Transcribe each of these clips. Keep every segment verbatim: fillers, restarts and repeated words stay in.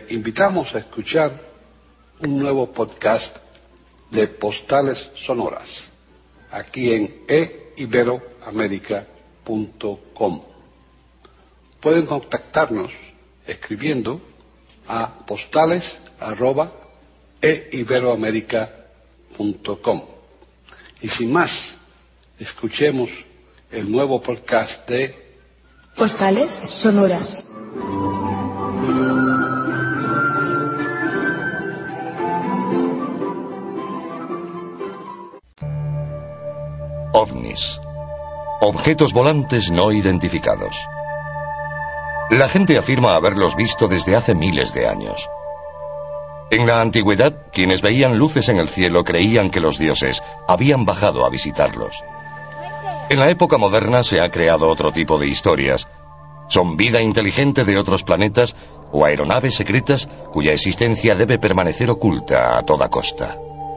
invitamos a escuchar un nuevo podcast de Postales Sonoras, aquí en e ibero américa punto com. Pueden contactarnos escribiendo a postales arroba e ibero américa punto com. Y sin más, escuchemos el nuevo podcast de Postales Sonoras. OVNIs. Objetos volantes no identificados. La gente afirma haberlos visto desde hace miles de años. En la antigüedad, quienes veían luces en el cielo creían que los dioses habían bajado a visitarlos. En la época moderna se ha creado otro tipo de historias. Son vida inteligente de otros planetas o aeronaves secretas cuya existencia debe permanecer oculta a toda costa.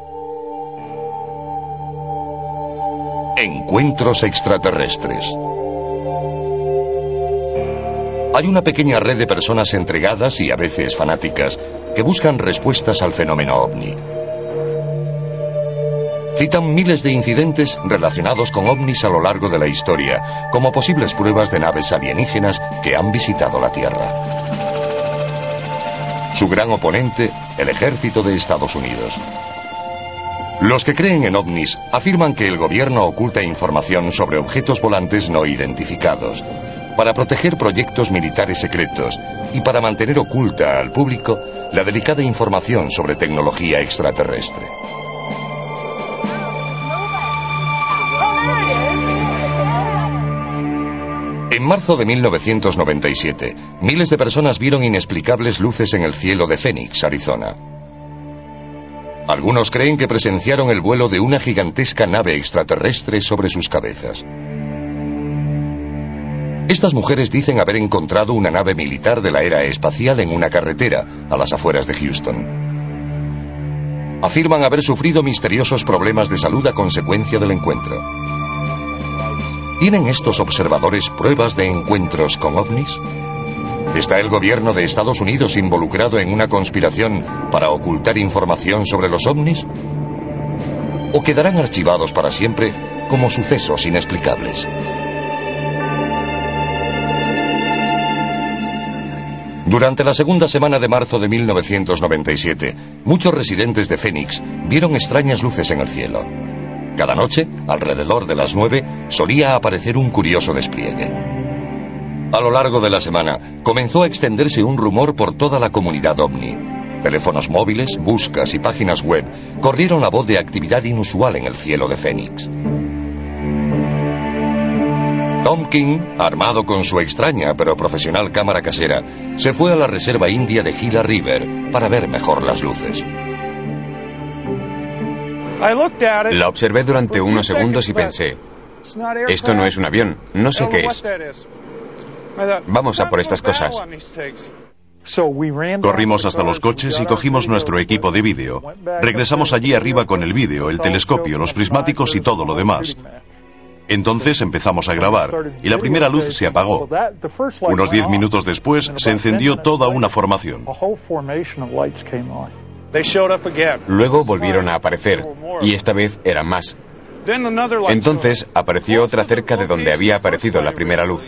Encuentros extraterrestres. Hay una pequeña red de personas entregadas y a veces fanáticas que buscan respuestas al fenómeno ovni. Citan miles de incidentes relacionados con ovnis a lo largo de la historia, como posibles pruebas de naves alienígenas que han visitado la Tierra. Su gran oponente, el ejército de Estados Unidos. Los que creen en ovnis afirman que el gobierno oculta información sobre objetos volantes no identificados, para proteger proyectos militares secretos y para mantener oculta al público la delicada información sobre tecnología extraterrestre. En marzo de mil novecientos noventa y siete, miles de personas vieron inexplicables luces en el cielo de Phoenix, Arizona. Algunos creen que presenciaron el vuelo de una gigantesca nave extraterrestre sobre sus cabezas. Estas mujeres dicen haber encontrado una nave militar de la era espacial en una carretera a las afueras de Houston. Afirman haber sufrido misteriosos problemas de salud a consecuencia del encuentro. ¿Tienen estos observadores pruebas de encuentros con ovnis? ¿Está el gobierno de Estados Unidos involucrado en una conspiración para ocultar información sobre los ovnis? ¿O quedarán archivados para siempre como sucesos inexplicables? Durante la segunda semana de marzo de mil novecientos noventa y siete, muchos residentes de Phoenix vieron extrañas luces en el cielo. Cada noche, alrededor de las nueve, solía aparecer un curioso despliegue. A lo largo de la semana, comenzó a extenderse un rumor por toda la comunidad ovni. Teléfonos móviles, buscas y páginas web corrieron la voz de actividad inusual en el cielo de Phoenix. Tom King, armado con su extraña pero profesional cámara casera, se fue a la reserva india de Gila River para ver mejor las luces. La observé durante unos segundos y pensé, esto no es un avión, no sé qué es. Vamos a por estas cosas. Corrimos hasta los coches y cogimos nuestro equipo de vídeo. Regresamos allí arriba con el vídeo, el telescopio, los prismáticos y todo lo demás. Entonces empezamos a grabar y la primera luz se apagó. Unos diez minutos después se encendió toda una formación. Luego volvieron a aparecer y esta vez eran más. Entonces apareció otra cerca de donde había aparecido la primera luz.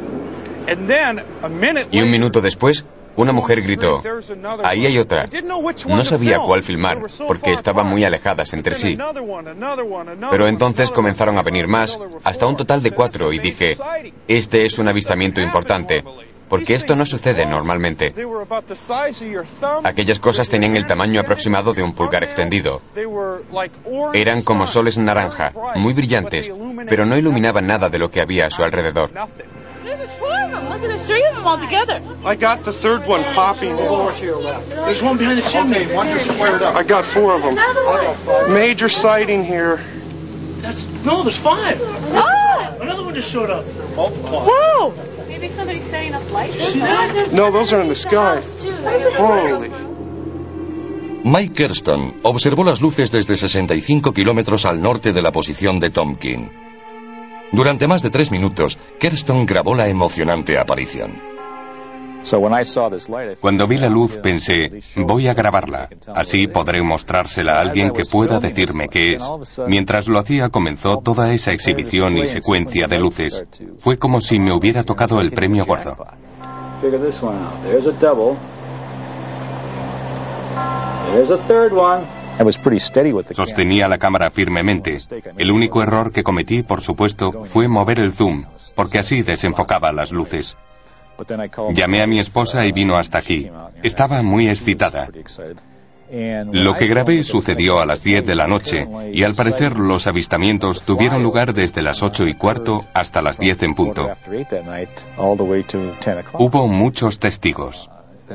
Y un minuto después, una mujer gritó, ahí hay otra. No sabía cuál filmar, porque estaban muy alejadas entre sí. Pero entonces comenzaron a venir más, hasta un total de cuatro, y dije, este es un avistamiento importante, porque esto no sucede normalmente. Aquellas cosas tenían el tamaño aproximado de un pulgar extendido. Eran como soles naranja, muy brillantes, pero no iluminaban nada de lo que había a su alrededor. There's four of them. Look at there's three of them all together. I got the third one popping. Over to your left. There's one behind the chimney. One just flared up. I got four of them. Major sighting here. That's no, there's five. Oh! Another one just showed up. Whoa! Maybe somebody's setting up lights. You see that? No, those are in the sky. Holy. Mike Kirsten observó las luces desde sesenta y cinco kilómetros al norte de la posición de Tom King. Durante más de tres minutos, Kirsten grabó la emocionante aparición. Cuando vi la luz pensé, voy a grabarla, así podré mostrársela a alguien que pueda decirme qué es. Mientras lo hacía comenzó toda esa exhibición y secuencia de luces. Fue como si me hubiera tocado el premio gordo. Sostenía la cámara firmemente. El único error que cometí, por supuesto, fue mover el zoom, porque así desenfocaba las luces. Llamé a mi esposa y vino hasta aquí. Estaba muy excitada. Lo que grabé sucedió a las diez de la noche y al parecer los avistamientos tuvieron lugar desde las ocho y cuarto hasta las diez en punto. Hubo muchos testigos.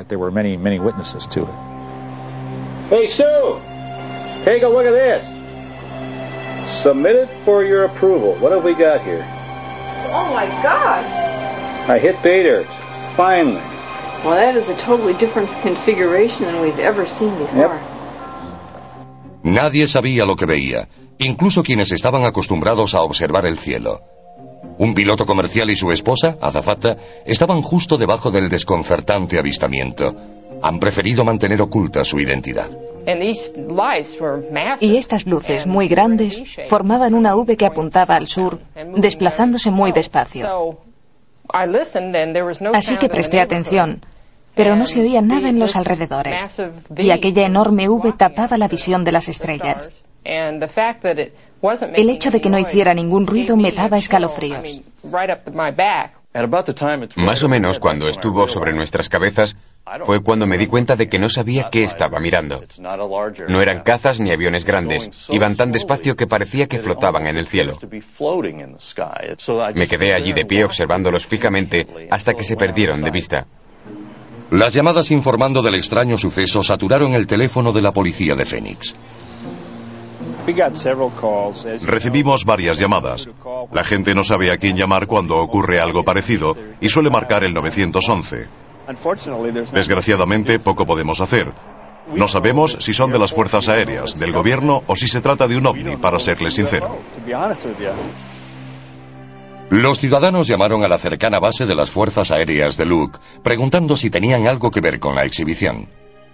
Hey Sue, take a look at this. Submitted for your approval. What have we got here? Oh my God! I hit pay dirt. Finally. Well, that is a totally different configuration than we've ever seen before. Yep. Nadie sabía lo que veía, incluso quienes estaban acostumbrados a observar el cielo. Un piloto comercial y su esposa, azafata, estaban justo debajo del desconcertante avistamiento. Han preferido mantener oculta su identidad. Y estas luces muy grandes formaban una V que apuntaba al sur, desplazándose muy despacio. Así que presté atención, pero no se oía nada en los alrededores, y aquella enorme V tapaba la visión de las estrellas. El hecho de que no hiciera ningún ruido me daba escalofríos. Más o menos cuando estuvo sobre nuestras cabezas fue cuando me di cuenta de que no sabía qué estaba mirando. No eran cazas ni aviones grandes, iban tan despacio que parecía que flotaban en el cielo. Me quedé allí de pie observándolos fijamente hasta que se perdieron de vista. Las llamadas informando del extraño suceso saturaron el teléfono de la policía de Phoenix. Recibimos varias llamadas. La gente no sabe a quién llamar cuando ocurre algo parecido y suele marcar el nueve once. Desgraciadamente, poco podemos hacer. No sabemos si son de las fuerzas aéreas, del gobierno o si se trata de un ovni, para serles sincero. Los ciudadanos llamaron a la cercana base de las fuerzas aéreas de Luke, preguntando si tenían algo que ver con la exhibición.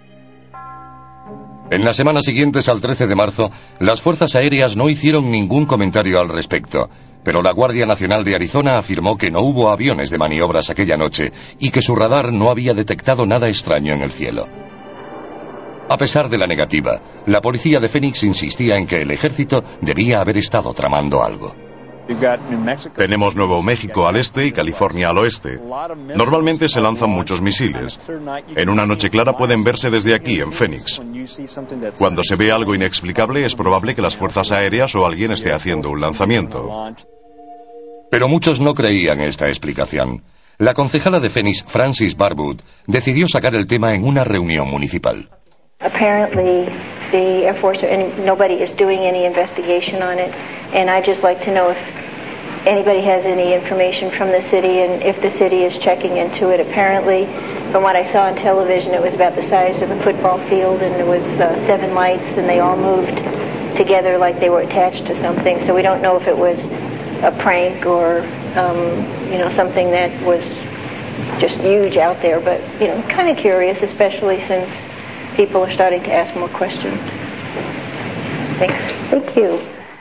En las semanas siguientes al trece de marzo, las fuerzas aéreas no hicieron ningún comentario al respecto, pero la Guardia Nacional de Arizona afirmó que no hubo aviones de maniobras aquella noche y que su radar no había detectado nada extraño en el cielo. A pesar de la negativa, la policía de Phoenix insistía en que el ejército debía haber estado tramando algo. Tenemos Nuevo México al este y California al oeste. Normalmente se lanzan muchos misiles. En una noche clara pueden verse desde aquí, en Phoenix. Cuando se ve algo inexplicable, es probable que las fuerzas aéreas o alguien esté haciendo un lanzamiento. Pero muchos no creían esta explicación. La concejala de Phoenix, Frances Barwood, decidió sacar el tema en una reunión municipal. Apparently, the Air Force and nobody is doing any investigation on it, and I'd just like to know if anybody has any information from the city and if the city is checking into it. Apparently, from what I saw on television, it was about the size of a football field, and there was uh, seven lights, and they all moved together like they were attached to something. So we don't know if it was a prank or, um, you know, something that was just huge out there. But you know, kind of curious, especially since people are starting to ask more questions. Thanks. Thank you.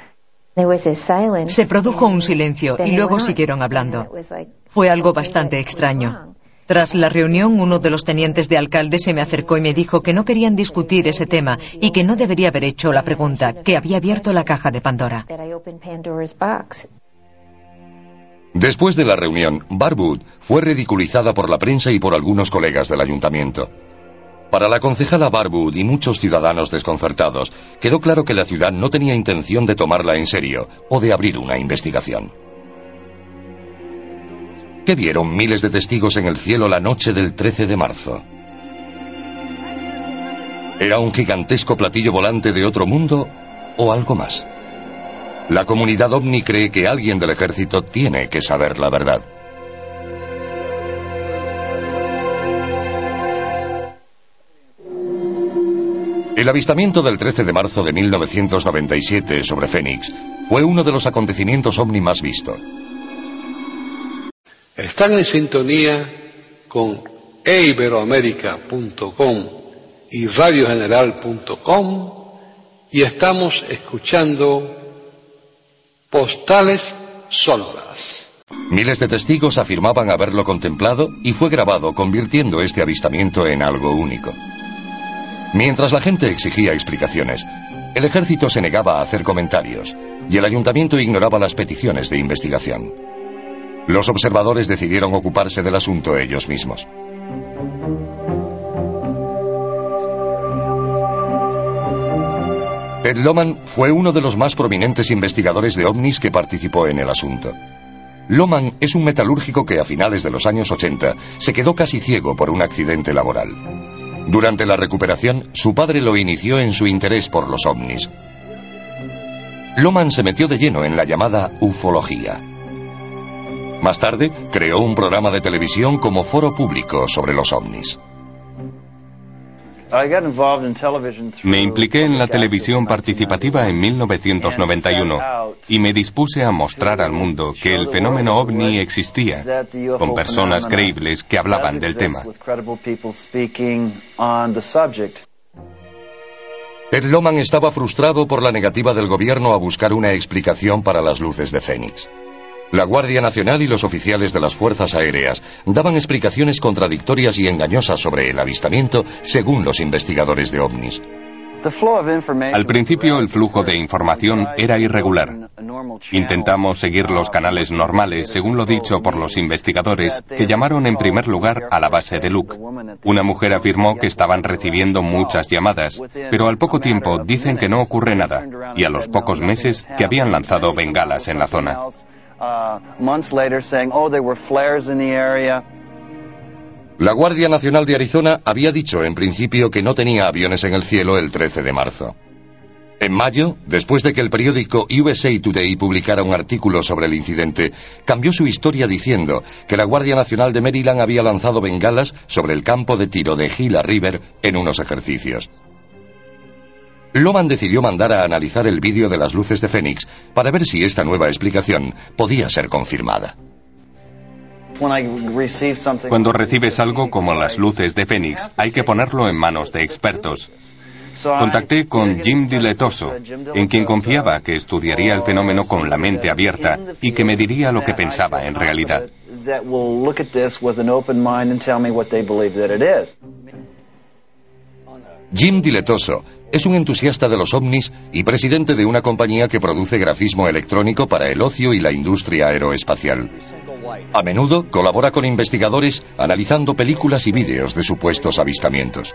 Se produjo un silencio y luego siguieron hablando. Fue algo bastante extraño. Tras la reunión, uno de los tenientes de alcalde se me acercó y me dijo que no querían discutir ese tema y que no debería haber hecho la pregunta, que había abierto la caja de Pandora. Después de la reunión, Barwood fue ridiculizada por la prensa y por algunos colegas del ayuntamiento. Para la concejala Barwood y muchos ciudadanos desconcertados, quedó claro que la ciudad no tenía intención de tomarla en serio o de abrir una investigación. ¿Qué vieron miles de testigos en el cielo la noche del trece de marzo? ¿Era un gigantesco platillo volante de otro mundo o algo más? La comunidad ovni cree que alguien del ejército tiene que saber la verdad. El avistamiento del trece de marzo de mil novecientos noventa y siete sobre Phoenix fue uno de los acontecimientos ovni más vistos. Están en sintonía con e iberoamérica punto com y radio general punto com, y estamos escuchando Postales Sonoras. Miles de testigos afirmaban haberlo contemplado y fue grabado, convirtiendo este avistamiento en algo único. Mientras la gente exigía explicaciones, el ejército se negaba a hacer comentarios y el ayuntamiento ignoraba las peticiones de investigación. Los observadores decidieron ocuparse del asunto ellos mismos. Ed Lohman fue uno de los más prominentes investigadores de ovnis que participó en el asunto. Lohman es un metalúrgico que a finales de los años ochenta se quedó casi ciego por un accidente laboral. Durante la recuperación, su padre lo inició en su interés por los ovnis. Lohman se metió de lleno en la llamada ufología. Más tarde, creó un programa de televisión como foro público sobre los ovnis. Me impliqué en la televisión participativa en mil novecientos noventa y uno y me dispuse a mostrar al mundo que el fenómeno ovni existía, con personas creíbles que hablaban del tema. Ed Lohman estaba frustrado por la negativa del gobierno a buscar una explicación para las luces de Fénix. La Guardia Nacional y los oficiales de las Fuerzas Aéreas daban explicaciones contradictorias y engañosas sobre el avistamiento según los investigadores de ovnis. Al principio el flujo de información era irregular. Intentamos seguir los canales normales, según lo dicho por los investigadores, que llamaron en primer lugar a la base de Luke. Una mujer afirmó que estaban recibiendo muchas llamadas, pero al poco tiempo dicen que no ocurre nada, y a los pocos meses que habían lanzado bengalas en la zona. La Guardia Nacional de Arizona había dicho en principio que no tenía aviones en el cielo el trece de marzo. En mayo, después de que el periódico U S A Today publicara un artículo sobre el incidente, cambió su historia diciendo que la Guardia Nacional de Maryland había lanzado bengalas sobre el campo de tiro de Gila River en unos ejercicios. Lohman decidió mandar a analizar el vídeo de las luces de Fénix para ver si esta nueva explicación podía ser confirmada. Cuando recibes algo como las luces de Fénix, hay que ponerlo en manos de expertos. Contacté con Jim Diletoso, en quien confiaba que estudiaría el fenómeno con la mente abierta y que me diría lo que pensaba en realidad. Jim Diletoso es un entusiasta de los ovnis y presidente de una compañía que produce grafismo electrónico para el ocio y la industria aeroespacial. A menudo colabora con investigadores analizando películas y vídeos de supuestos avistamientos.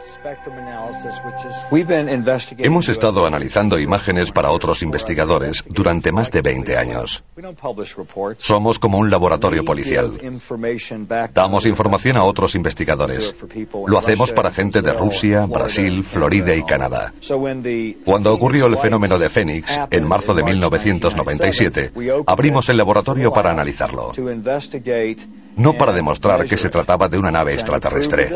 Hemos estado analizando imágenes para otros investigadores durante más de veinte años. Somos como un laboratorio policial. Damos información a otros investigadores. Lo hacemos para gente de Rusia, Brasil, Florida y Canadá. Cuando ocurrió el fenómeno de Fénix, en marzo de mil novecientos noventa y siete, abrimos el laboratorio para analizarlo. No para demostrar que se trataba de una nave extraterrestre.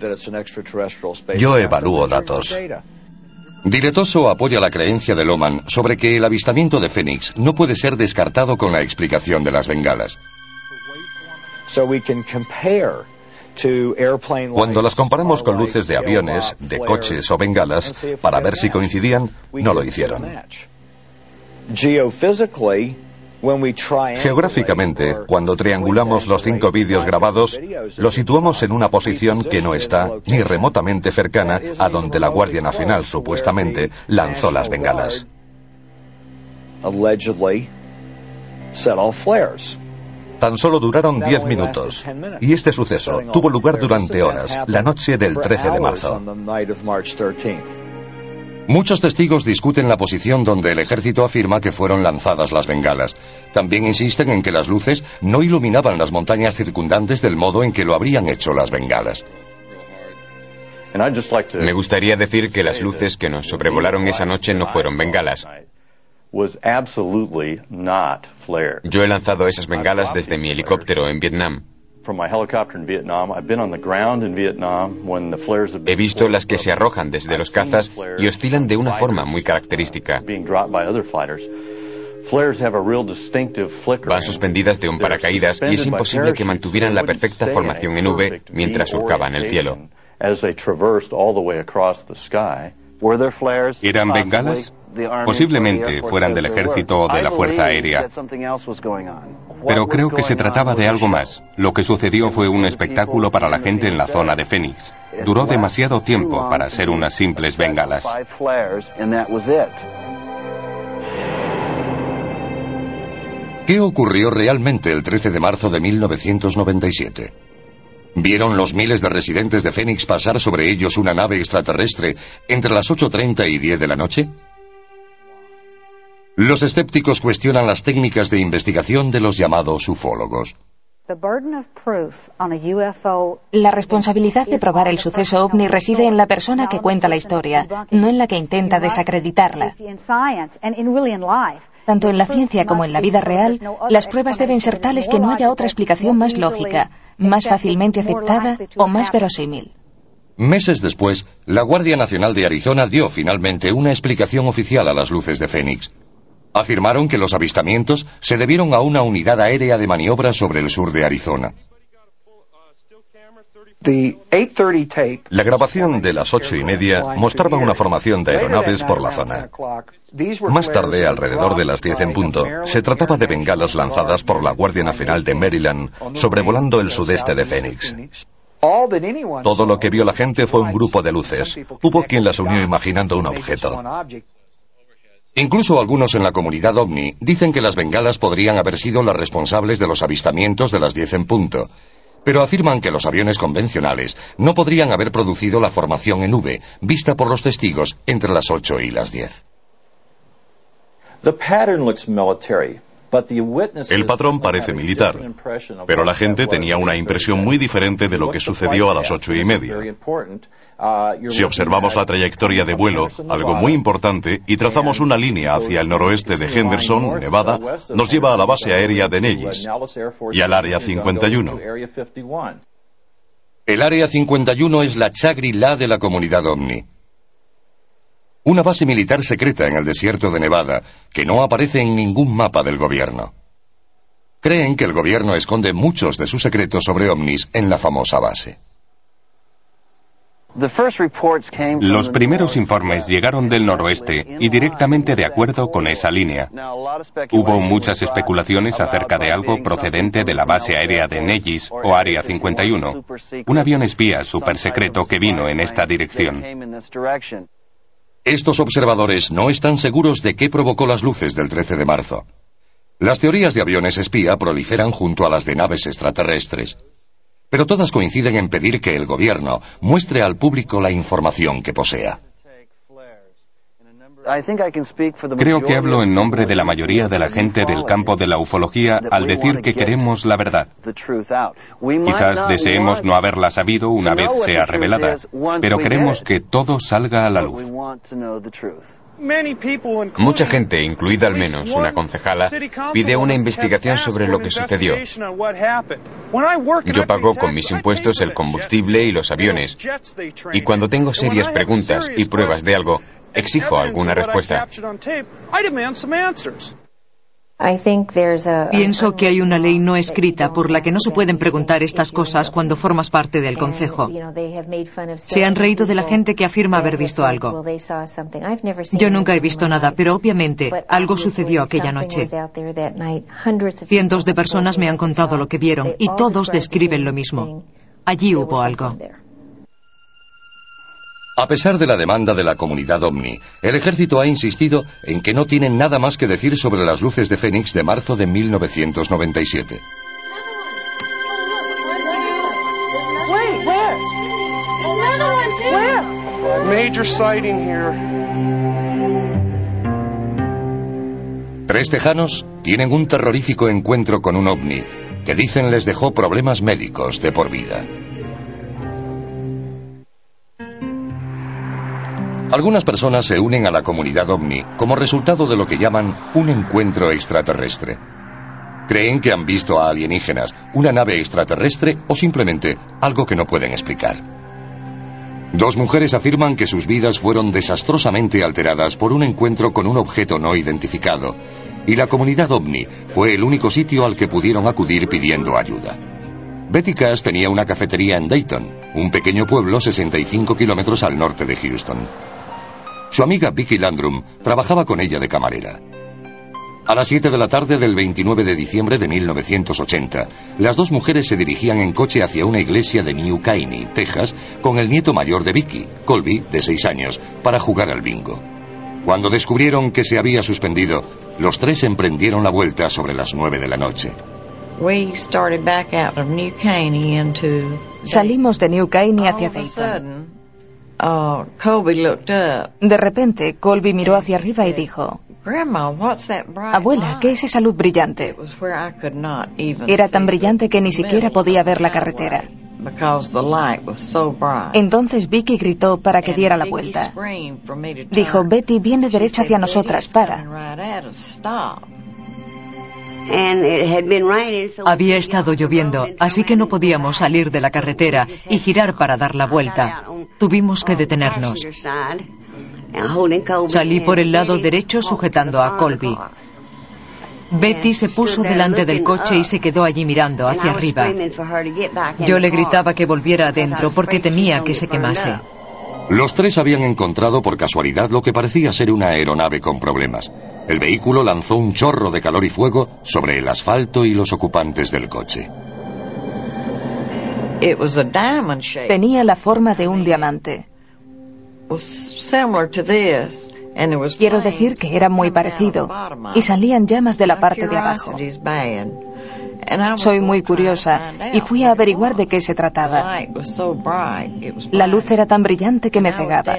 Yo evalúo datos. Diletoso apoya la creencia de Lohman sobre que el avistamiento de Fénix no puede ser descartado con la explicación de las bengalas. Cuando las comparamos con luces de aviones, de coches o bengalas, para ver si coincidían, no lo hicieron. Geográficamente, cuando triangulamos los cinco vídeos grabados, lo situamos en una posición que no está ni remotamente cercana a donde la Guardia Nacional supuestamente lanzó las bengalas. Tan solo duraron diez minutos, y este suceso tuvo lugar durante horas, la noche del trece de marzo. Muchos testigos discuten la posición donde el ejército afirma que fueron lanzadas las bengalas. También insisten en que las luces no iluminaban las montañas circundantes del modo en que lo habrían hecho las bengalas. Me gustaría decir que las luces que nos sobrevolaron esa noche no fueron bengalas. Yo he lanzado esas bengalas desde mi helicóptero en Vietnam. He visto las que se arrojan desde los cazas y oscilan de una forma muy característica. Van suspendidas de un paracaídas y es imposible que mantuvieran la perfecta formación en V mientras surcaban el cielo. ¿Eran bengalas? Posiblemente fueran del ejército o de la Fuerza Aérea. Pero creo que se trataba de algo más. Lo que sucedió fue un espectáculo para la gente en la zona de Phoenix. Duró demasiado tiempo para ser unas simples bengalas. ¿Qué ocurrió realmente el trece de marzo de mil novecientos noventa y siete? ¿Vieron los miles de residentes de Phoenix pasar sobre ellos una nave extraterrestre entre las ocho treinta y diez de la noche? Los escépticos cuestionan las técnicas de investigación de los llamados ufólogos. La responsabilidad de probar el suceso ovni reside en la persona que cuenta la historia, no en la que intenta desacreditarla. Tanto en la ciencia como en la vida real, las pruebas deben ser tales que no haya otra explicación más lógica, más fácilmente aceptada o más verosímil. Meses después, la Guardia Nacional de Arizona dio finalmente una explicación oficial a las luces de Phoenix. Afirmaron que los avistamientos se debieron a una unidad aérea de maniobra sobre el sur de Arizona. La grabación de las ocho y media mostraba una formación de aeronaves por la zona. Más tarde, alrededor de las diez en punto, se trataba de bengalas lanzadas por la Guardia Nacional de Maryland sobrevolando el sudeste de Phoenix. Todo lo que vio la gente fue un grupo de luces. Hubo quien las unió imaginando un objeto. Incluso algunos en la comunidad ovni dicen que las bengalas podrían haber sido las responsables de los avistamientos de las diez en punto, pero afirman que los aviones convencionales no podrían haber producido la formación en V vista por los testigos entre las ocho y las diez. El patrón parece militar, pero la gente tenía una impresión muy diferente de lo que sucedió a las ocho y media. Si observamos la trayectoria de vuelo, algo muy importante, y trazamos una línea hacia el noroeste de Henderson, Nevada, nos lleva a la base aérea de Nellis y al Área cincuenta y uno. El Área cincuenta y uno es la Shangri-La de la comunidad ovni. Una base militar secreta en el desierto de Nevada que no aparece en ningún mapa del gobierno. Creen que el gobierno esconde muchos de sus secretos sobre ovnis en la famosa base. Los primeros informes llegaron del noroeste y directamente de acuerdo con esa línea. Hubo muchas especulaciones acerca de algo procedente de la base aérea de Nellis o Área cincuenta y uno, un avión espía supersecreto que vino en esta dirección. Estos observadores no están seguros de qué provocó las luces del trece de marzo. Las teorías de aviones espía proliferan junto a las de naves extraterrestres, pero todas coinciden en pedir que el gobierno muestre al público la información que posea. Creo que hablo en nombre de la mayoría de la gente del campo de la ufología al decir que queremos la verdad. Quizás deseemos no haberla sabido una vez sea revelada, pero queremos que todo salga a la luz. Mucha gente, incluida al menos una concejala, pide una investigación sobre lo que sucedió. Yo pago con mis impuestos el combustible y los aviones, y cuando tengo serias preguntas y pruebas de algo, exijo alguna respuesta. Pienso que hay una ley no escrita por la que no se pueden preguntar estas cosas cuando formas parte del concejo. Se han reído de la gente que afirma haber visto algo. Yo nunca he visto nada, pero obviamente algo sucedió aquella noche. Cientos de personas me han contado lo que vieron y todos describen lo mismo. Allí hubo algo. A pesar de la demanda de la comunidad ovni, el ejército ha insistido en que no tienen nada más que decir sobre las luces de Phoenix de marzo de mil novecientos noventa y siete. Major sighting here. Tres tejanos tienen un terrorífico encuentro con un ovni que dicen les dejó problemas médicos de por vida. Algunas personas se unen a la comunidad ovni como resultado de lo que llaman un encuentro extraterrestre. Creen que han visto a alienígenas, una nave extraterrestre o simplemente algo que no pueden explicar. Dos mujeres afirman que sus vidas fueron desastrosamente alteradas por un encuentro con un objeto no identificado y la comunidad ovni fue el único sitio al que pudieron acudir pidiendo ayuda. Betty Cash tenía una cafetería en Dayton, un pequeño pueblo sesenta y cinco kilómetros al norte de Houston. Su amiga Vicky Landrum trabajaba con ella de camarera. A las siete de la tarde del veintinueve de diciembre de mil novecientos ochenta, las dos mujeres se dirigían en coche hacia una iglesia de New Caney, Texas, con el nieto mayor de Vicky, Colby, de seis años, para jugar al bingo. Cuando descubrieron que se había suspendido, los tres emprendieron la vuelta sobre las nueve de la noche. Salimos de New Caney hacia Dayton. De repente, Colby miró hacia arriba y dijo: Abuela, ¿qué es esa luz brillante? Era tan brillante que ni siquiera podía ver la carretera. Entonces Vicky gritó para que diera la vuelta. Dijo: Betty, viene derecho hacia nosotras, para. Había estado lloviendo, así que no podíamos salir de la carretera y girar para dar la vuelta. Tuvimos que detenernos. Salí por el lado derecho sujetando a Colby. Betty se puso delante del coche y se quedó allí mirando hacia arriba. Yo le gritaba que volviera adentro porque temía que se quemase. Los tres habían encontrado por casualidad lo que parecía ser una aeronave con problemas. El vehículo lanzó un chorro de calor y fuego sobre el asfalto y los ocupantes del coche. Tenía la forma de un diamante. Quiero decir que era muy parecido, y salían llamas de la parte de abajo. Soy muy curiosa y fui a averiguar de qué se trataba. La luz era tan brillante que me cegaba.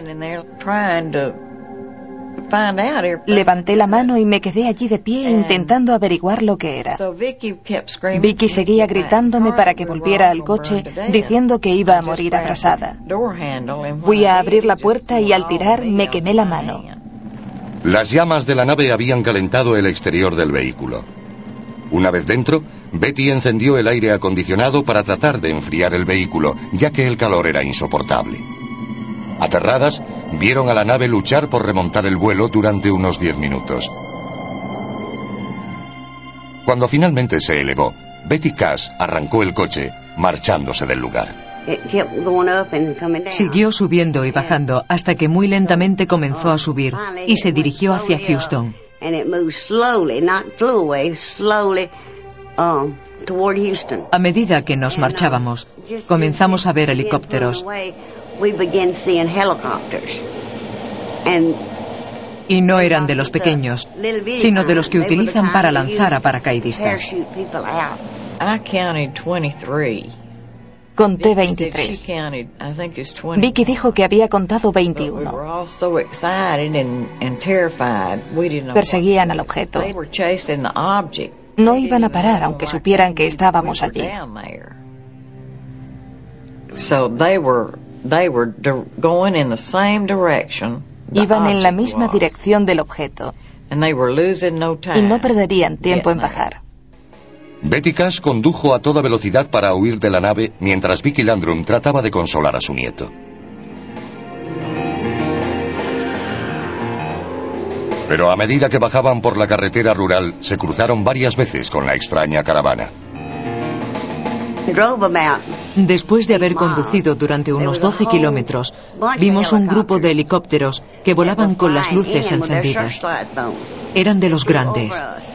Levanté la mano y me quedé allí de pie intentando averiguar lo que era. Vicky seguía gritándome para que volviera al coche, diciendo que iba a morir abrasada. Fui a abrir la puerta y al tirar me quemé la mano. Las llamas de la nave habían calentado el exterior del vehículo. Una vez dentro, Betty encendió el aire acondicionado para tratar de enfriar el vehículo, ya que el calor era insoportable. Aterradas, vieron a la nave luchar por remontar el vuelo durante unos diez minutos. Cuando finalmente se elevó, Betty Cash arrancó el coche, marchándose del lugar. Siguió subiendo y bajando hasta que muy lentamente comenzó a subir y se dirigió hacia Houston. A medida que nos marchábamos, comenzamos a ver helicópteros. Y no eran de los pequeños, sino de los que utilizan para lanzar a paracaidistas. Conté veintitrés. Vicky dijo que había contado veintiuno. Perseguían al objeto. No iban a parar aunque supieran que estábamos allí. Iban en la misma dirección del objeto y no perderían tiempo en bajar. Betty Cash condujo a toda velocidad para huir de la nave mientras Vicky Landrum trataba de consolar a su nieto. Pero a medida que bajaban por la carretera rural, se cruzaron varias veces con la extraña caravana. Después de haber conducido durante unos doce kilómetros, vimos un grupo de helicópteros que volaban con las luces encendidas. Eran de los grandes.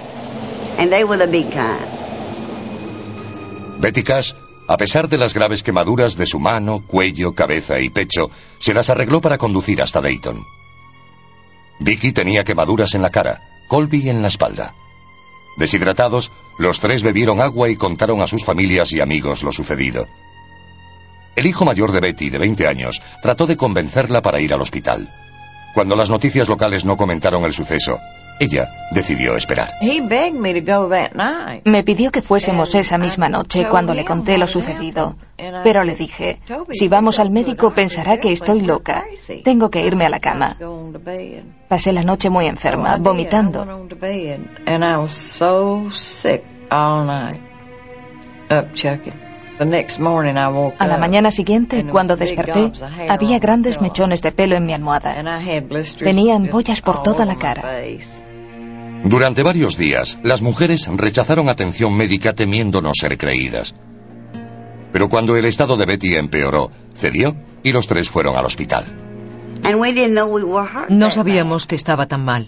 Betty Cash, a pesar de las graves quemaduras de su mano, cuello, cabeza y pecho, se las arregló para conducir hasta Dayton. Vicky tenía quemaduras en la cara, Colby en la espalda. Deshidratados, los tres bebieron agua y contaron a sus familias y amigos lo sucedido. El hijo mayor de Betty, de veinte años, trató de convencerla para ir al hospital. Cuando las noticias locales no comentaron el suceso, ella decidió esperar. Me pidió que fuésemos esa misma noche cuando le conté lo sucedido. Pero le dije, si vamos al médico pensará que estoy loca. Tengo que irme a la cama. Pasé la noche muy enferma, vomitando. A la mañana siguiente, cuando desperté, había grandes mechones de pelo en mi almohada. Tenía ampollas por toda la cara. Durante varios días, las mujeres rechazaron atención médica temiendo no ser creídas. Pero cuando el estado de Betty empeoró, cedió y los tres fueron al hospital. No sabíamos que estaba tan mal.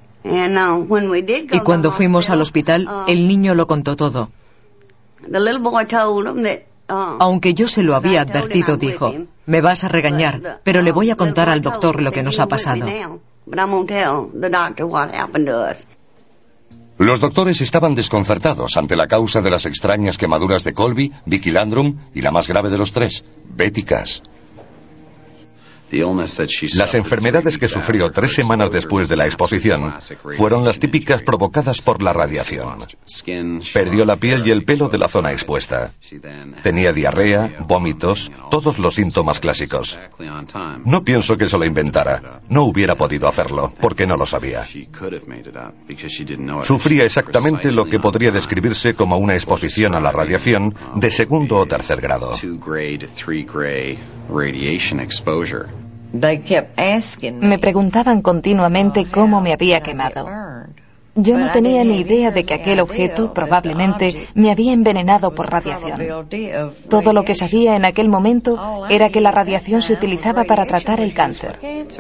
Y cuando fuimos al hospital, el niño lo contó todo. Aunque yo se lo había advertido, dijo, me vas a regañar, pero le voy a contar al doctor lo que nos ha pasado. Los doctores estaban desconcertados ante la causa de las extrañas quemaduras de Colby, Vicky Landrum y la más grave de los tres, Betty Cash. Las enfermedades que sufrió tres semanas después de la exposición fueron las típicas provocadas por la radiación. Perdió la piel y el pelo de la zona expuesta. Tenía diarrea, vómitos, todos los síntomas clásicos. No pienso que se lo inventara. No hubiera podido hacerlo, porque no lo sabía. Sufría exactamente lo que podría describirse como una exposición a la radiación de segundo o tercer grado. Me preguntaban continuamente cómo me había quemado. Yo no tenía ni idea de que aquel objeto probablemente me había envenenado por radiación. Todo lo que sabía en aquel momento era que la radiación se utilizaba para tratar el cáncer.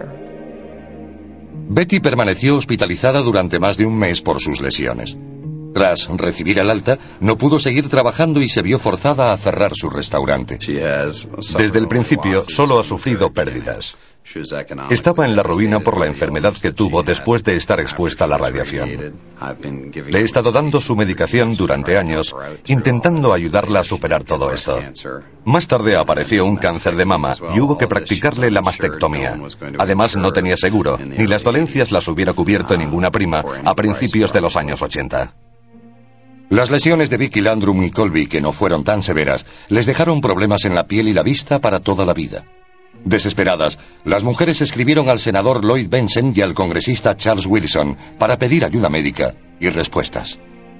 Betty permaneció hospitalizada durante más de un mes por sus lesiones. Tras recibir el alta, no pudo seguir trabajando y se vio forzada a cerrar su restaurante. Desde el principio, solo ha sufrido pérdidas. Estaba en la ruina por la enfermedad que tuvo después de estar expuesta a la radiación. Le he estado dando su medicación durante años, intentando ayudarla a superar todo esto. Más tarde apareció un cáncer de mama y hubo que practicarle la mastectomía. Además, no tenía seguro, ni las dolencias las hubiera cubierto ninguna prima a principios de los años ochenta. Las lesiones de Vicky Landrum y Colby, que no fueron tan severas, les dejaron problemas en la piel y la vista para toda la vida. Desesperadas, las mujeres escribieron al senador Lloyd Bentsen y al congresista Charles Wilson para pedir ayuda médica y respuestas.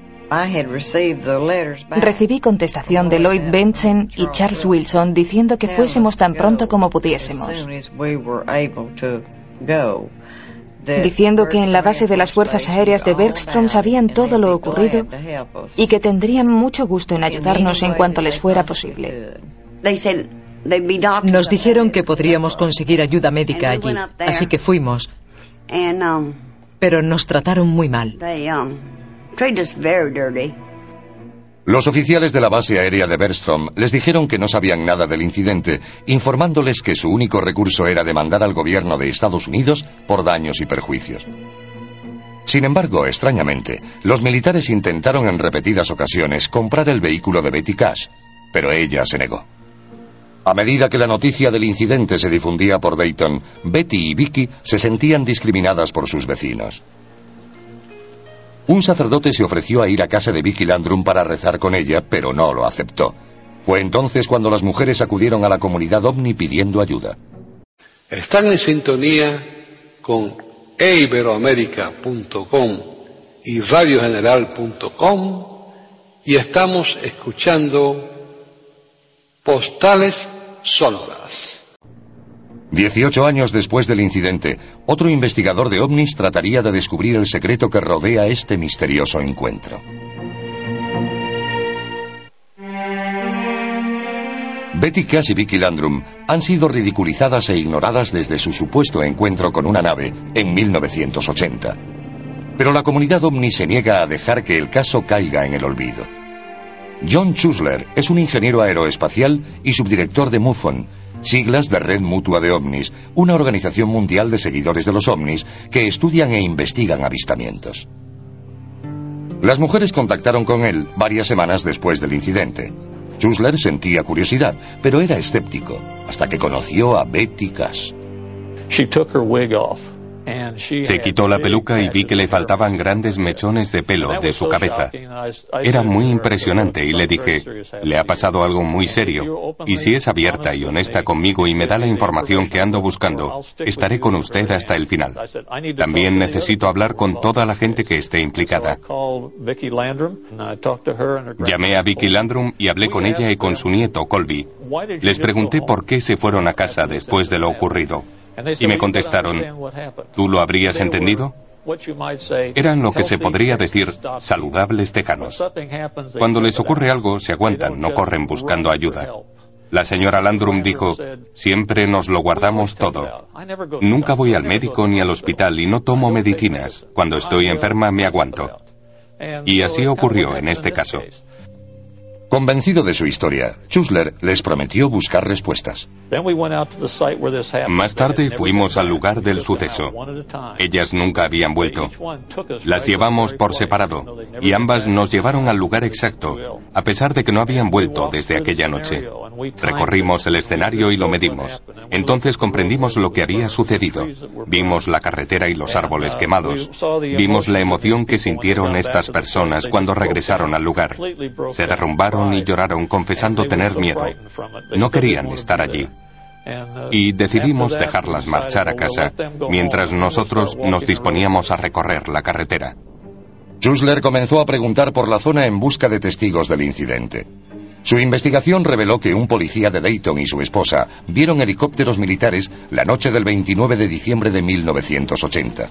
Recibí contestación de Lloyd Bentsen y Charles Wilson diciendo que fuésemos tan pronto como pudiésemos. Diciendo que en la base de las fuerzas aéreas de Bergstrom sabían todo lo ocurrido y que tendrían mucho gusto en ayudarnos en cuanto les fuera posible. Nos dijeron que podríamos conseguir ayuda médica allí, así que fuimos. Pero nos trataron muy mal. Los oficiales de la base aérea de Bergstrom les dijeron que no sabían nada del incidente, informándoles que su único recurso era demandar al gobierno de Estados Unidos por daños y perjuicios. Sin embargo, extrañamente, los militares intentaron en repetidas ocasiones comprar el vehículo de Betty Cash, pero ella se negó. A medida que la noticia del incidente se difundía por Dayton, Betty y Vicky se sentían discriminadas por sus vecinos. Un sacerdote se ofreció a ir a casa de Vicky Landrum para rezar con ella, pero no lo aceptó. Fue entonces cuando las mujeres acudieron a la comunidad ovni pidiendo ayuda. Están en sintonía con e iberoamerica punto com y radio general punto com y estamos escuchando Postales Sonoras. Dieciocho años después del incidente, otro investigador de ovnis trataría de descubrir el secreto que rodea este misterioso encuentro. Betty Cash y Vicky Landrum han sido ridiculizadas e ignoradas desde su supuesto encuentro con una nave en mil novecientos ochenta. Pero la comunidad ovni se niega a dejar que el caso caiga en el olvido. John Chusler es un ingeniero aeroespacial y subdirector de MUFON, siglas de Red Mutua de OVNIs, una organización mundial de seguidores de los ovnis que estudian e investigan avistamientos. Las mujeres contactaron con él varias semanas después del incidente. Chusler sentía curiosidad, pero era escéptico, hasta que conoció a Betty Cash. Se quitó la peluca y vi que le faltaban grandes mechones de pelo de su cabeza. Era muy impresionante y le dije, le ha pasado algo muy serio, y si es abierta y honesta conmigo y me da la información que ando buscando, estaré con usted hasta el final. También necesito hablar con toda la gente que esté implicada. Llamé a Vicky Landrum y hablé con ella y con su nieto, Colby. Les pregunté por qué se fueron a casa después de lo ocurrido. Y me contestaron, ¿tú lo habrías entendido? Eran lo que se podría decir saludables tejanos. Cuando les ocurre algo, se aguantan, no corren buscando ayuda. La señora Landrum dijo, siempre nos lo guardamos todo. Nunca voy al médico ni al hospital y no tomo medicinas. Cuando estoy enferma me aguanto. Y así ocurrió en este caso. Convencido de su historia, Chusler les prometió buscar respuestas. Más tarde fuimos al lugar del suceso. Ellas nunca habían vuelto. Las llevamos por separado y ambas nos llevaron al lugar exacto, a pesar de que no habían vuelto desde aquella noche. Recorrimos el escenario y lo medimos. Entonces comprendimos lo que había sucedido. Vimos la carretera y los árboles quemados. Vimos la emoción que sintieron estas personas cuando regresaron al lugar. Se derrumbaron y lloraron confesando tener miedo. No querían estar allí. Y decidimos dejarlas marchar a casa, mientras nosotros nos disponíamos a recorrer la carretera. Chusler comenzó a preguntar por la zona en busca de testigos del incidente. Su investigación reveló que un policía de Dayton y su esposa vieron helicópteros militares la noche del veintinueve de diciembre de mil novecientos ochenta.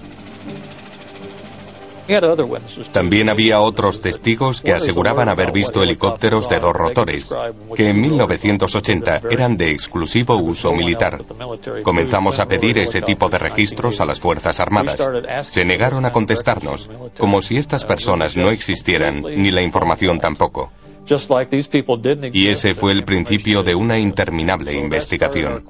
También había otros testigos que aseguraban haber visto helicópteros de dos rotores, que en mil novecientos ochenta eran de exclusivo uso militar. Comenzamos a pedir ese tipo de registros a las Fuerzas Armadas. Se negaron a contestarnos, como si estas personas no existieran, ni la información tampoco. Y ese fue el principio de una interminable investigación.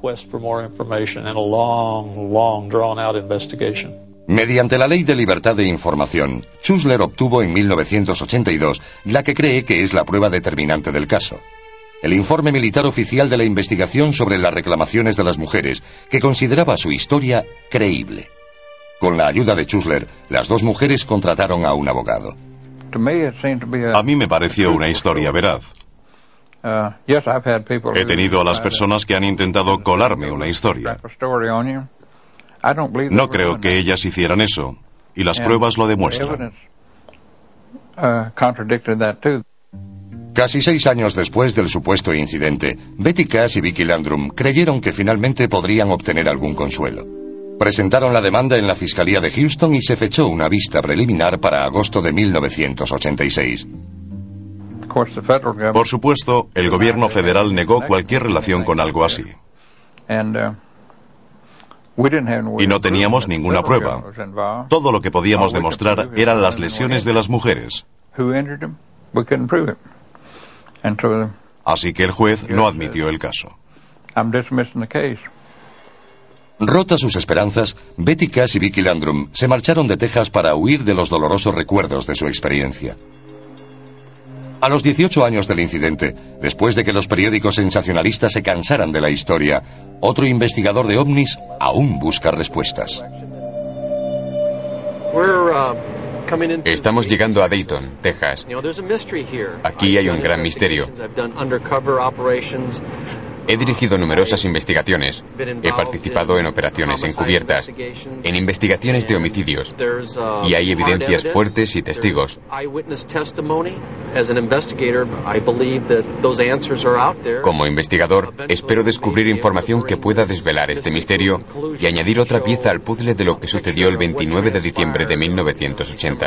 Mediante la Ley de Libertad de Información, Chusler obtuvo en mil novecientos ochenta y dos la que cree que es la prueba determinante del caso. El informe militar oficial de la investigación sobre las reclamaciones de las mujeres, que consideraba su historia creíble. Con la ayuda de Chusler, las dos mujeres contrataron a un abogado. A mí me pareció una historia veraz. He tenido a las personas que han intentado colarme una historia. No creo que ellas hicieran eso, y las pruebas lo demuestran. Casi seis años después del supuesto incidente, Betty Cash y Vicky Landrum creyeron que finalmente podrían obtener algún consuelo. Presentaron la demanda en la Fiscalía de Houston y se fechó una vista preliminar para agosto de mil novecientos ochenta y seis. Por supuesto, el gobierno federal negó cualquier relación con algo así. Y no teníamos ninguna prueba. Todo lo que podíamos demostrar eran las lesiones de las mujeres. Así que el juez no admitió el caso. Rotas sus esperanzas, Betty Cash y Vicky Landrum se marcharon de Texas para huir de los dolorosos recuerdos de su experiencia. A los dieciocho años del incidente, después de que los periódicos sensacionalistas se cansaran de la historia, otro investigador de ovnis aún busca respuestas. Estamos llegando a Dayton, Texas. Aquí hay un gran misterio. He dirigido numerosas investigaciones. He participado en operaciones encubiertas, en investigaciones de homicidios, y hay evidencias fuertes y testigos. Como investigador, espero descubrir información que pueda desvelar este misterio y añadir otra pieza al puzzle de lo que sucedió el veintinueve de diciembre de mil novecientos ochenta.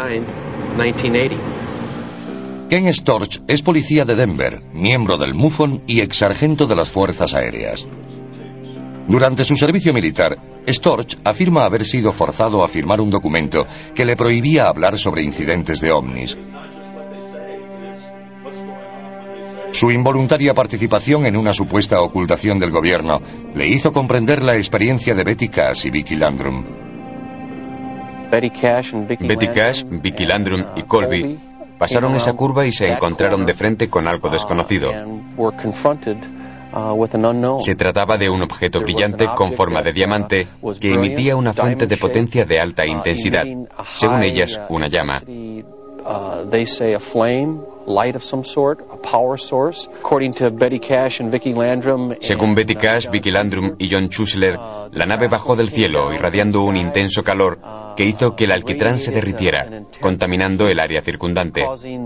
Ken Storch es policía de Denver, miembro del MUFON y ex sargento de las Fuerzas Aéreas. Durante su servicio militar, Storch afirma haber sido forzado a firmar un documento que le prohibía hablar sobre incidentes de ovnis. Su involuntaria participación en una supuesta ocultación del gobierno le hizo comprender la experiencia de Betty Cash y Vicky Landrum. Betty Cash, Vicky Landrum y Colby pasaron esa curva y se encontraron de frente con algo desconocido. Se trataba de un objeto brillante con forma de diamante que emitía una fuente de potencia de alta intensidad, según ellas, una llama. Según Betty Cash, Vicky Landrum y John Chusler, la nave bajó del cielo irradiando un intenso calor que hizo que el alquitrán se derritiera, contaminando el área circundante.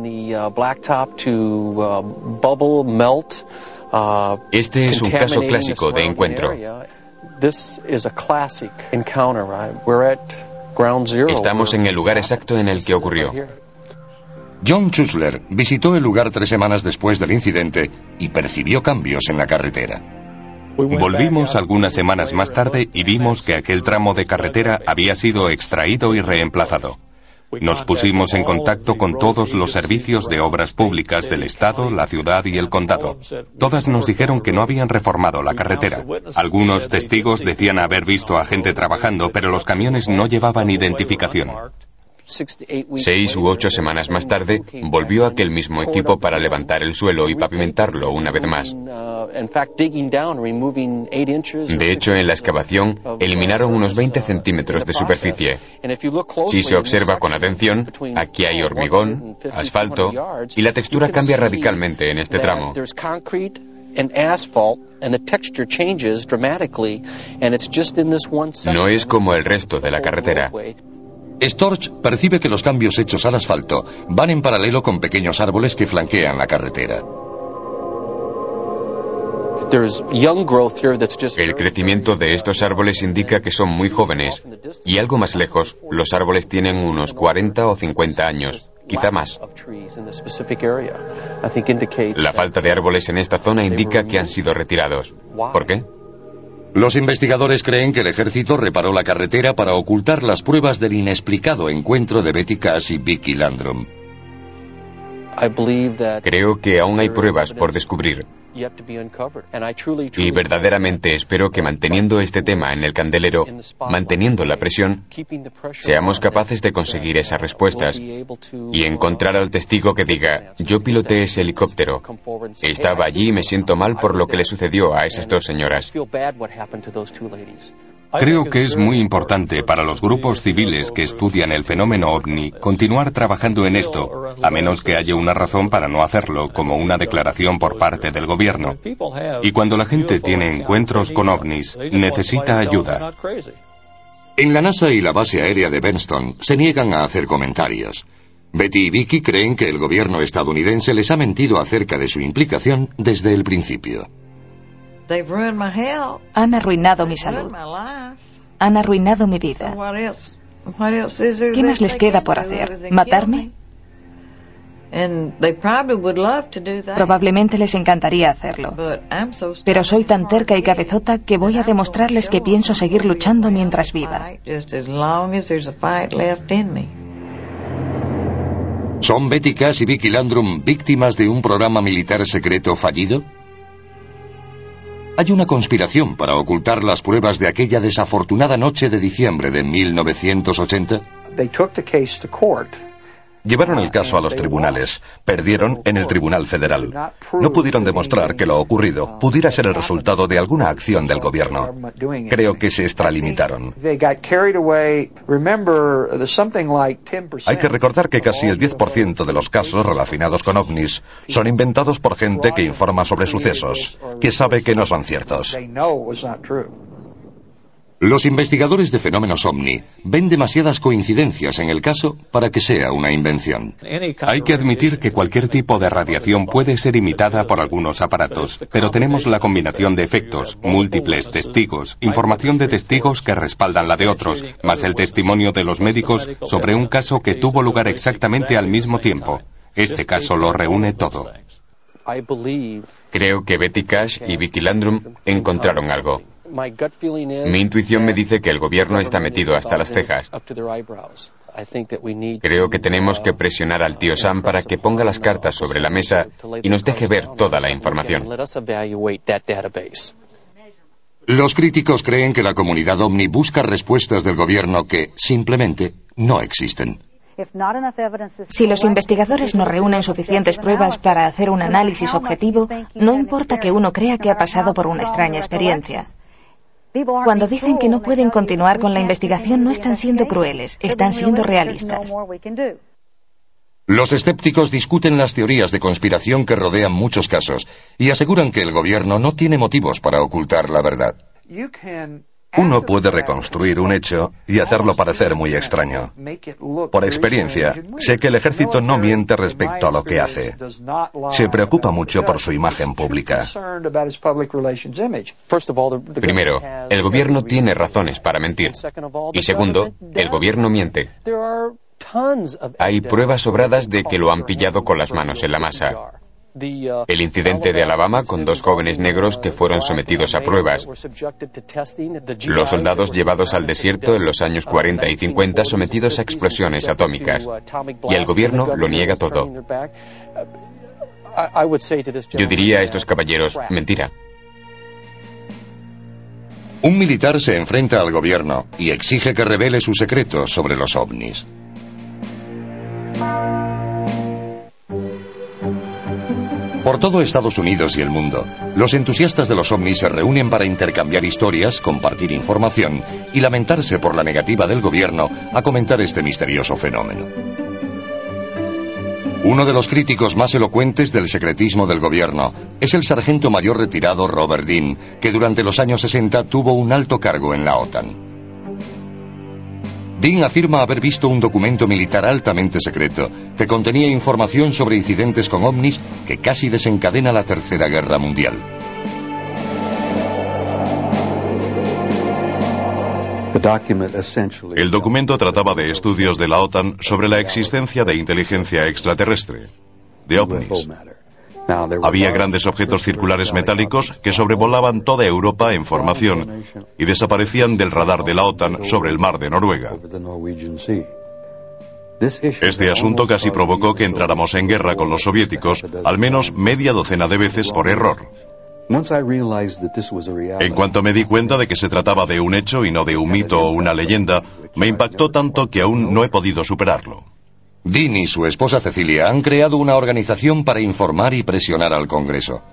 Este es un caso clásico de encuentro. Estamos en el lugar exacto en el que ocurrió. John Schussler visitó el lugar tres semanas después del incidente y percibió cambios en la carretera. Volvimos algunas semanas más tarde y vimos que aquel tramo de carretera había sido extraído y reemplazado. Nos pusimos en contacto con todos los servicios de obras públicas del Estado, la ciudad y el condado. Todas nos dijeron que no habían reformado la carretera. Algunos testigos decían haber visto a gente trabajando, pero los camiones no llevaban identificación. Seis u ocho semanas más tarde, volvió aquel mismo equipo para levantar el suelo y pavimentarlo una vez más. De hecho, en la excavación, eliminaron unos veinte centímetros de superficie. Si se observa con atención, aquí hay hormigón, asfalto, y la textura cambia radicalmente en este tramo. No es como el resto de la carretera. Storch percibe que los cambios hechos al asfalto van en paralelo con pequeños árboles que flanquean la carretera. El crecimiento de estos árboles indica que son muy jóvenes, y algo más lejos, los árboles tienen unos cuarenta o cincuenta años, quizá más. La falta de árboles en esta zona indica que han sido retirados. ¿Por qué? Los investigadores creen que el ejército reparó la carretera para ocultar las pruebas del inexplicado encuentro de Betty Cash y Vicky Landrum. Creo que aún hay pruebas por descubrir. Y verdaderamente espero que manteniendo este tema en el candelero, manteniendo la presión, seamos capaces de conseguir esas respuestas y encontrar al testigo que diga: yo piloté ese helicóptero, estaba allí y me siento mal por lo que le sucedió a esas dos señoras. Creo que es muy importante para los grupos civiles que estudian el fenómeno ovni continuar trabajando en esto, a menos que haya una razón para no hacerlo, como una declaración por parte del gobierno. Y cuando la gente tiene encuentros con ovnis, necesita ayuda. En la NASA y la base aérea de Benston se niegan a hacer comentarios. Betty y Vicky creen que el gobierno estadounidense les ha mentido acerca de su implicación desde el principio. Han arruinado mi salud. Han arruinado mi vida. ¿Qué más les queda por hacer? ¿Matarme? Probablemente les encantaría hacerlo. Pero soy tan terca y cabezota que voy a demostrarles que pienso seguir luchando mientras viva. ¿Son Betty Cash y Vicky Landrum víctimas de un programa militar secreto fallido? Hay una conspiración para ocultar las pruebas de aquella desafortunada noche de diciembre de mil novecientos ochenta. Llevaron el caso a los tribunales. Perdieron en el Tribunal Federal. No pudieron demostrar que lo ocurrido pudiera ser el resultado de alguna acción del gobierno. Creo que se extralimitaron. Hay que recordar que casi el diez por ciento de los casos relacionados con ovnis son inventados por gente que informa sobre sucesos, que sabe que no son ciertos. Los investigadores de fenómenos ovni ven demasiadas coincidencias en el caso para que sea una invención. Hay que admitir que cualquier tipo de radiación puede ser imitada por algunos aparatos, pero tenemos la combinación de efectos, múltiples testigos, información de testigos que respaldan la de otros, más el testimonio de los médicos sobre un caso que tuvo lugar exactamente al mismo tiempo. Este caso lo reúne todo. Creo que Betty Cash y Vicky Landrum encontraron algo. Mi intuición me dice que el gobierno está metido hasta las cejas. Creo que tenemos que presionar al tío Sam para que ponga las cartas sobre la mesa y nos deje ver toda la información. Los críticos creen que la comunidad ovni busca respuestas del gobierno que, simplemente, no existen. Si los investigadores no reúnen suficientes pruebas para hacer un análisis objetivo, no importa que uno crea que ha pasado por una extraña experiencia. Cuando dicen que no pueden continuar con la investigación, no están siendo crueles, están siendo realistas. Los escépticos discuten las teorías de conspiración que rodean muchos casos y aseguran que el gobierno no tiene motivos para ocultar la verdad. Uno puede reconstruir un hecho y hacerlo parecer muy extraño. Por experiencia, sé que el ejército no miente respecto a lo que hace. Se preocupa mucho por su imagen pública. Primero, el gobierno tiene razones para mentir. Y segundo, el gobierno miente. Hay pruebas sobradas de que lo han pillado con las manos en la masa. El incidente de Alabama con dos jóvenes negros que fueron sometidos a pruebas. Los soldados llevados al desierto en los años cuarenta y cincuenta sometidos a explosiones atómicas. Y el gobierno lo niega todo. Yo diría a estos caballeros, mentira. Un militar se enfrenta al gobierno y exige que revele su secreto sobre los ovnis. Por todo Estados Unidos y el mundo, los entusiastas de los ovnis se reúnen para intercambiar historias, compartir información y lamentarse por la negativa del gobierno a comentar este misterioso fenómeno. Uno de los críticos más elocuentes del secretismo del gobierno es el sargento mayor retirado Robert Dean, que durante los años sesenta tuvo un alto cargo en la OTAN. Dean afirma haber visto un documento militar altamente secreto que contenía información sobre incidentes con ovnis que casi desencadena la Tercera Guerra Mundial. El documento trataba de estudios de la OTAN sobre la existencia de inteligencia extraterrestre, de ovnis. Había grandes objetos circulares metálicos que sobrevolaban toda Europa en formación y desaparecían del radar de la OTAN sobre el mar de Noruega. Este asunto casi provocó que entráramos en guerra con los soviéticos al menos media docena de veces por error. En cuanto me di cuenta de que se trataba de un hecho y no de un mito o una leyenda, me impactó tanto que aún no he podido superarlo. Dean y su esposa Cecilia han creado una organización para informar y presionar al Congreso.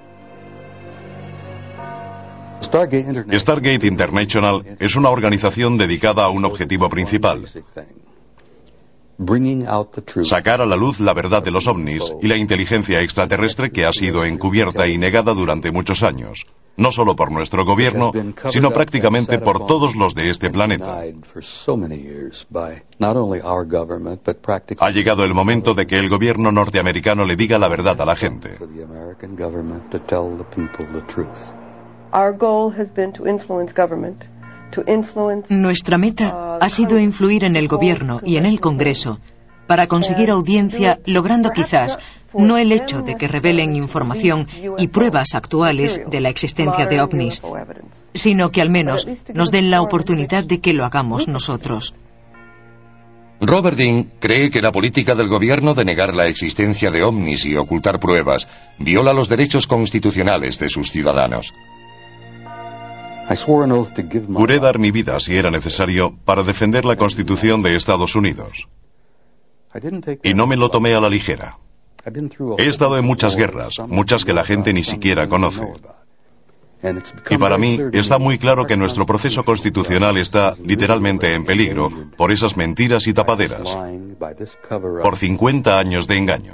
Stargate International es una organización dedicada a un objetivo principal: sacar a la luz la verdad de los ovnis y la inteligencia extraterrestre que ha sido encubierta y negada durante muchos años, no solo por nuestro gobierno, sino prácticamente por todos los de este planeta. Ha llegado el momento de que el gobierno norteamericano le diga la verdad a la gente. Nuestra meta ha sido influir en el gobierno y en el Congreso para conseguir audiencia, logrando quizás no el hecho de que revelen información y pruebas actuales de la existencia de ovnis, sino que al menos nos den la oportunidad de que lo hagamos nosotros. Robert Dean cree que la política del gobierno de negar la existencia de ovnis y ocultar pruebas viola los derechos constitucionales de sus ciudadanos. Juré dar mi vida, si era necesario, para defender la Constitución de Estados Unidos. Y no me lo tomé a la ligera. He estado en muchas guerras, muchas que la gente ni siquiera conoce. Y para mí está muy claro que nuestro proceso constitucional está literalmente en peligro por esas mentiras y tapaderas, por cincuenta años de engaños.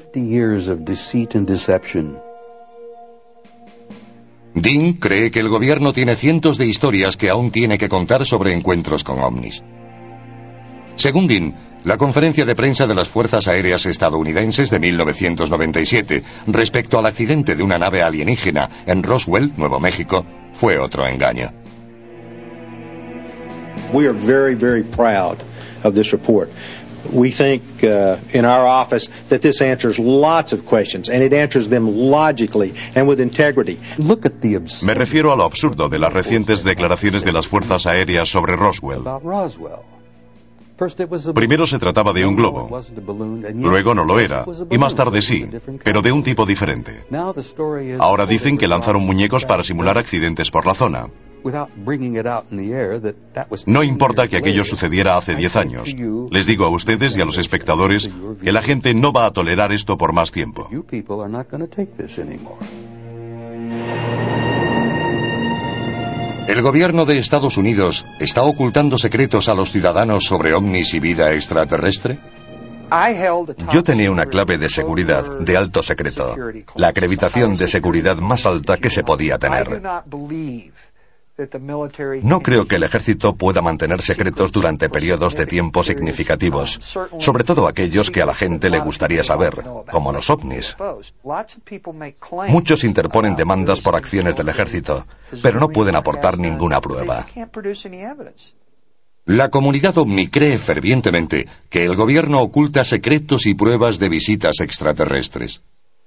Dean cree que el gobierno tiene cientos de historias que aún tiene que contar sobre encuentros con ovnis. Según Dean, la conferencia de prensa de las Fuerzas Aéreas Estadounidenses de mil novecientos noventa y siete respecto al accidente de una nave alienígena en Roswell, Nuevo México, fue otro engaño. We are very, very proud of this report. We think uh, in our office that this answers lots of questions and it answers them logically and with integrity. Look at the abs- Me refiero a lo absurdo de las recientes declaraciones de las Fuerzas Aéreas sobre Roswell. Primero se trataba de un globo, luego no lo era, y más tarde sí, pero de un tipo diferente. Ahora dicen que lanzaron muñecos para simular accidentes por la zona. No importa que aquello sucediera hace diez años. Les digo a ustedes y a los espectadores que la gente no va a tolerar esto por más tiempo. El gobierno de Estados Unidos está ocultando secretos a los ciudadanos sobre ovnis y vida extraterrestre. Yo tenía una clave de seguridad de alto secreto, la acreditación de seguridad más alta que se podía tener. No creo que el ejército pueda mantener secretos durante periodos de tiempo significativos, sobre todo aquellos que a la gente le gustaría saber, como los ovnis. Muchos interponen demandas por acciones del ejército, pero no pueden aportar ninguna prueba. La comunidad ovni cree fervientemente que el gobierno oculta secretos y pruebas de visitas extraterrestres.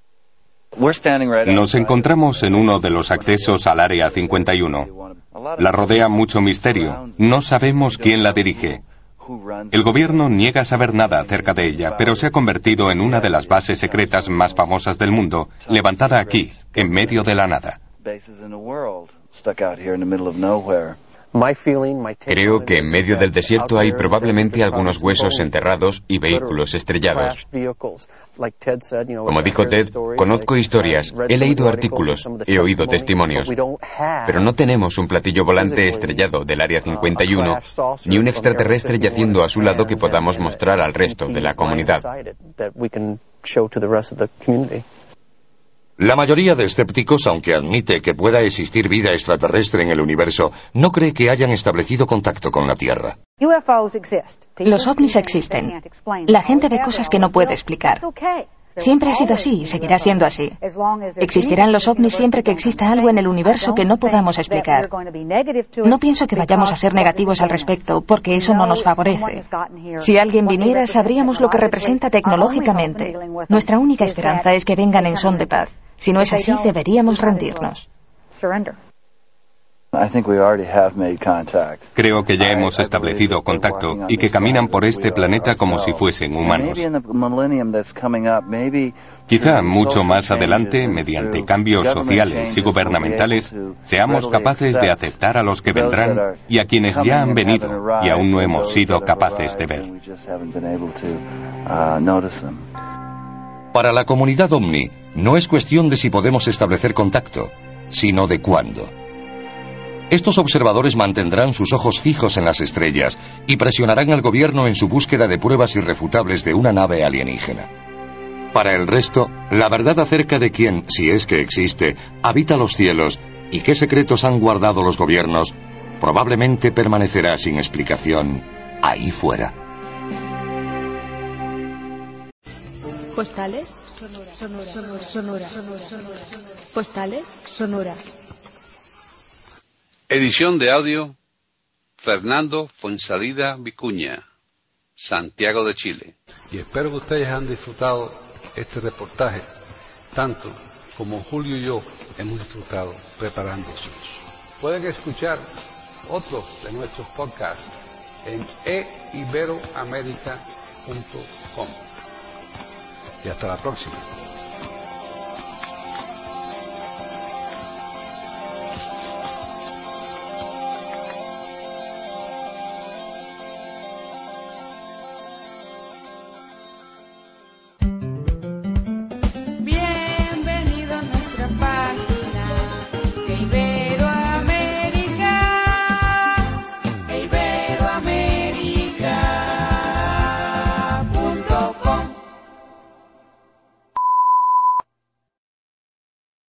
Nos encontramos en uno de los accesos al Área cincuenta y uno. La rodea mucho misterio. No sabemos quién la dirige. El gobierno niega saber nada acerca de ella, pero se ha convertido en una de las bases secretas más famosas del mundo, levantada aquí, en medio de la nada. Creo que en medio del desierto hay probablemente algunos huesos enterrados y vehículos estrellados. Como dijo Ted, conozco historias, he leído artículos, he oído testimonios, pero no tenemos un platillo volante estrellado del Área cincuenta y uno, ni un extraterrestre yaciendo a su lado que podamos mostrar al resto de la comunidad. La mayoría de escépticos, aunque admite que pueda existir vida extraterrestre en el universo, no cree que hayan establecido contacto con la Tierra. Los ovnis existen. La gente ve cosas que no puede explicar. Siempre ha sido así y seguirá siendo así. Existirán los ovnis siempre que exista algo en el universo que no podamos explicar. No pienso que vayamos a ser negativos al respecto, porque eso no nos favorece. Si alguien viniera, sabríamos lo que representa tecnológicamente. Nuestra única esperanza es que vengan en son de paz. Si no es así, deberíamos rendirnos. Creo que ya hemos establecido contacto y que caminan por este planeta como si fuesen humanos. Quizá mucho más adelante, mediante cambios sociales y gubernamentales, seamos capaces de aceptar a los que vendrán y a quienes ya han venido y aún no hemos sido capaces de ver. Para la comunidad ovni, no es cuestión de si podemos establecer contacto, sino de cuándo. Estos observadores mantendrán sus ojos fijos en las estrellas y presionarán al gobierno en su búsqueda de pruebas irrefutables de una nave alienígena. Para el resto, la verdad acerca de quién, si es que existe, habita los cielos y qué secretos han guardado los gobiernos, probablemente permanecerá sin explicación ahí fuera. Postales Sonora. Sonora. Sonora. Postales Sonora. Edición de audio, Fernando Fuensalida Vicuña, Santiago de Chile. Y espero que ustedes han disfrutado este reportaje, tanto como Julio y yo hemos disfrutado preparándose. Pueden escuchar otros de nuestros podcasts en e iberoamerica punto com. Y hasta la próxima.